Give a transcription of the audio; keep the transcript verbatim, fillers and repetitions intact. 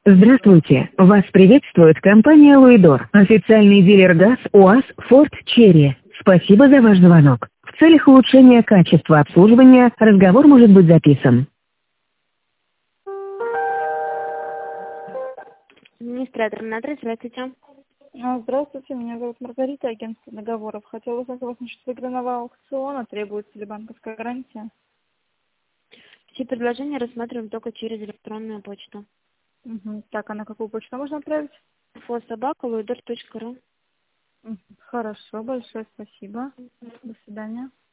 Здравствуйте! Вас приветствует компания «Луидор», официальный дилер ГАЗ, УАЗ, Форд, Черри. Спасибо за ваш звонок. В целях улучшения качества обслуживания разговор может быть записан. Администратор Натрис, здравствуйте. А, Здравствуйте, меня зовут Маргарита, агентство договоров. Хотела узнать у вас насчет выигранного аукциона, требуется ли банковская гарантия? Все предложения рассматриваем только через электронную почту. Угу. Так, а на какую почту можно отправить? инфо собака луидор точка ру. Мгм. Хорошо, большое спасибо. До свидания.